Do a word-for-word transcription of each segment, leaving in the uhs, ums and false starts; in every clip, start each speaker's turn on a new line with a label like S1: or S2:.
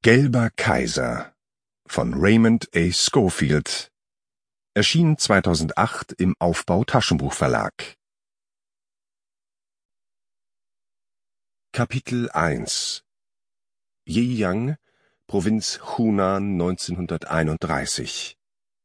S1: Gelber Kaiser von Raymond A. Scofield, erschien zweitausendacht im Aufbau Taschenbuchverlag. Kapitel eins Yiyang, Provinz Hunan neunzehnhunderteinunddreißig.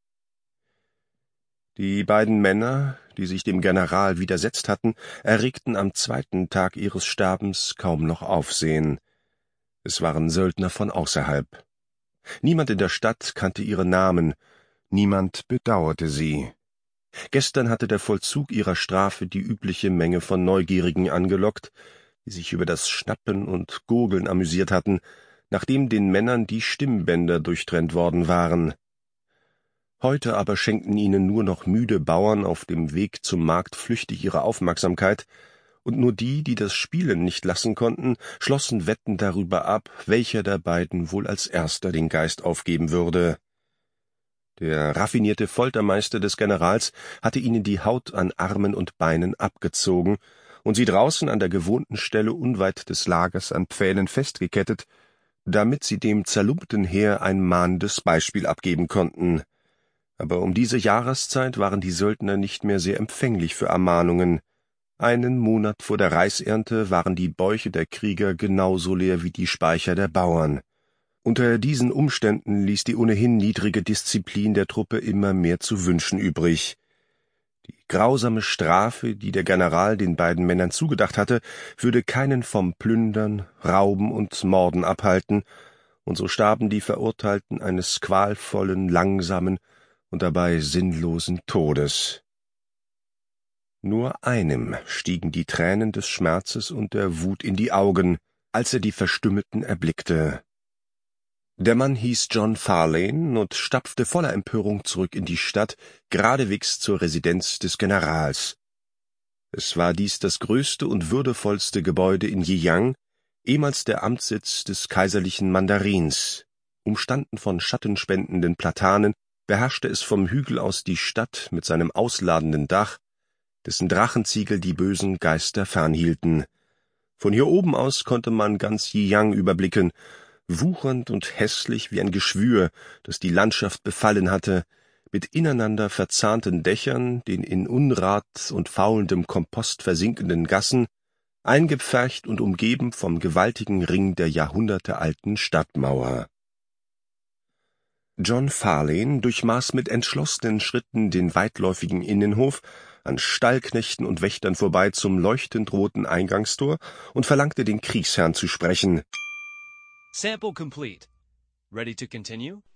S1: Die beiden Männer, die sich dem General widersetzt hatten, erregten am zweiten Tag ihres Sterbens kaum noch Aufsehen. Es waren Söldner von außerhalb. Niemand in der Stadt kannte ihre Namen, niemand bedauerte sie. Gestern hatte der Vollzug ihrer Strafe die übliche Menge von Neugierigen angelockt, die sich über das Schnappen und Gurgeln amüsiert hatten, nachdem den Männern die Stimmbänder durchtrennt worden waren. Heute aber schenkten ihnen nur noch müde Bauern auf dem Weg zum Markt flüchtig ihre Aufmerksamkeit, und nur die, die das Spielen nicht lassen konnten, schlossen Wetten darüber ab, welcher der beiden wohl als erster den Geist aufgeben würde. Der raffinierte Foltermeister des Generals hatte ihnen die Haut an Armen und Beinen abgezogen und sie draußen an der gewohnten Stelle unweit des Lagers an Pfählen festgekettet, damit sie dem zerlumpten Heer ein mahnendes Beispiel abgeben konnten. Aber um diese Jahreszeit waren die Söldner nicht mehr sehr empfänglich für Ermahnungen. Einen Monat vor der Reisernte waren die Bäuche der Krieger genauso leer wie die Speicher der Bauern. Unter diesen Umständen ließ die ohnehin niedrige Disziplin der Truppe immer mehr zu wünschen übrig. Die grausame Strafe, die der General den beiden Männern zugedacht hatte, würde keinen vom Plündern, Rauben und Morden abhalten, und so starben die Verurteilten eines qualvollen, langsamen und dabei sinnlosen Todes. Nur einem stiegen die Tränen des Schmerzes und der Wut in die Augen, als er die Verstümmelten erblickte. Der Mann hieß John Farlane und stapfte voller Empörung zurück in die Stadt, geradewegs zur Residenz des Generals. Es war dies das größte und würdevollste Gebäude in Yiyang, ehemals der Amtssitz des kaiserlichen Mandarins. Umstanden von schattenspendenden Platanen beherrschte es vom Hügel aus die Stadt mit seinem ausladenden Dach, dessen Drachenziegel die bösen Geister fernhielten. Von hier oben aus konnte man ganz Yiyang überblicken, wuchernd und hässlich wie ein Geschwür, das die Landschaft befallen hatte, mit ineinander verzahnten Dächern, den in Unrat und faulendem Kompost versinkenden Gassen, eingepfercht und umgeben vom gewaltigen Ring der jahrhundertealten Stadtmauer. John Farlane durchmaß mit entschlossenen Schritten den weitläufigen Innenhof, an Stallknechten und Wächtern vorbei zum leuchtend roten Eingangstor und verlangte den Kriegsherrn zu sprechen.
S2: Sample complete. Ready to continue?